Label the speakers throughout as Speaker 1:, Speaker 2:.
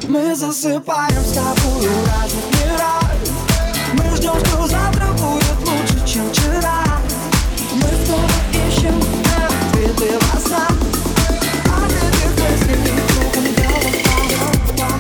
Speaker 1: Мы засыпаем с тобой в разных мирах. Мы ждем, что завтра будет лучше, чем вчера. Мы снова ищем ответы во снах. От этих мыслей кругом голова.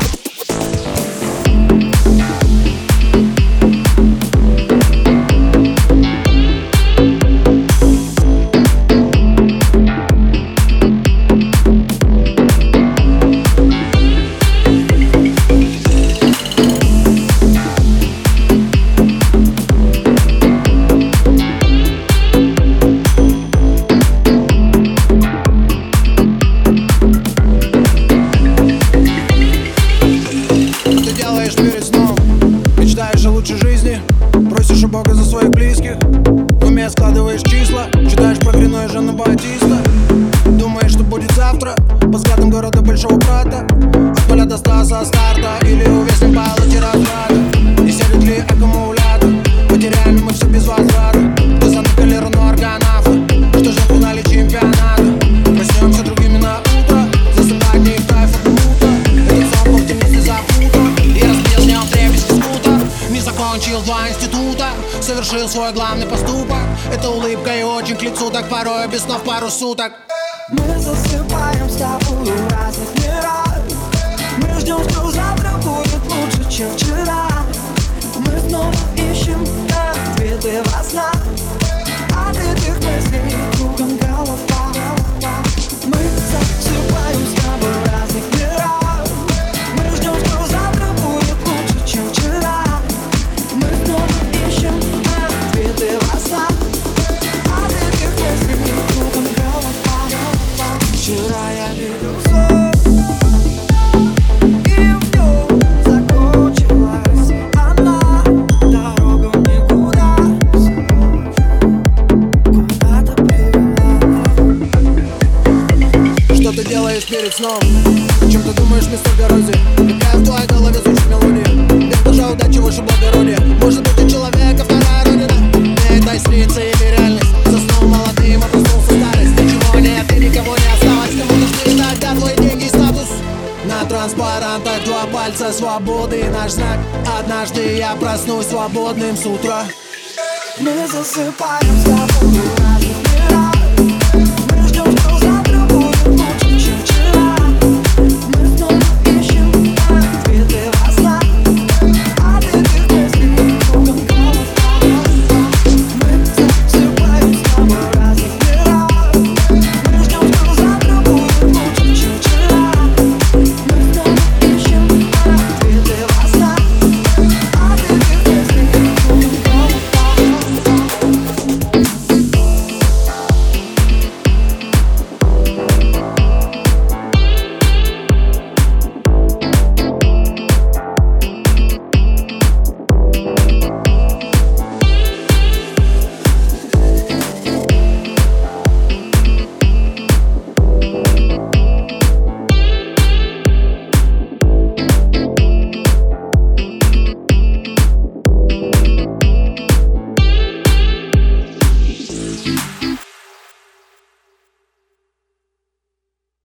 Speaker 2: Просишь у Бога за своих близких, в уме складываешь числа, читаешь про Грино и Жана Батиста. Думаешь, что будет завтра, по взглядам города большого брата. От поля до Стаса старта, или увеснем по лоте разврата. Не сядет ли аккумулятор, потеряем ли мы все без возврата. Кто заныкали руну органавта, что же финале чемпионата. Проснемся другими на утро, засыпать не в кайф от мута. Этот сон был темнее запутан, и разбил с ним трепещет скутер. Не закончил 2 института, совершил свой главный поступок. Это улыбка и очень к лицу, так порой без снов пару суток.
Speaker 1: Мы засыпаем с тобой в разных мирах. Мы ждем, что завтра будет лучше, чем вчера. Мы снова ищем ответы во снах. От этих мыслей кругом голова. Мы засыпаем с тобой в разных мирах. Мы ждем, что завтра будет лучше, чем вчера. Мы снова ищем ответы во снах. От этих мыслей кругом голова. Вчера я видел сон, и в нем закончилась она. Дорога в никуда, куда-то привела.
Speaker 2: Что ты делаешь перед сном? О чем ты думаешь, мистер Гарози? Какая в твоей голове звучит мелодия? Без ножа удачи выше благородия. Может быть, у человека вторая родина? Не дай снится или реальность. Заснул молодым, а проснулся старость. Ничего нет и никого не осталось. Кому нужны тогда твои деньги и статус? На транспарантах 2 пальца свободы, наш знак. Однажды я проснусь свободным с утра.
Speaker 1: Мы засыпаем с тобой.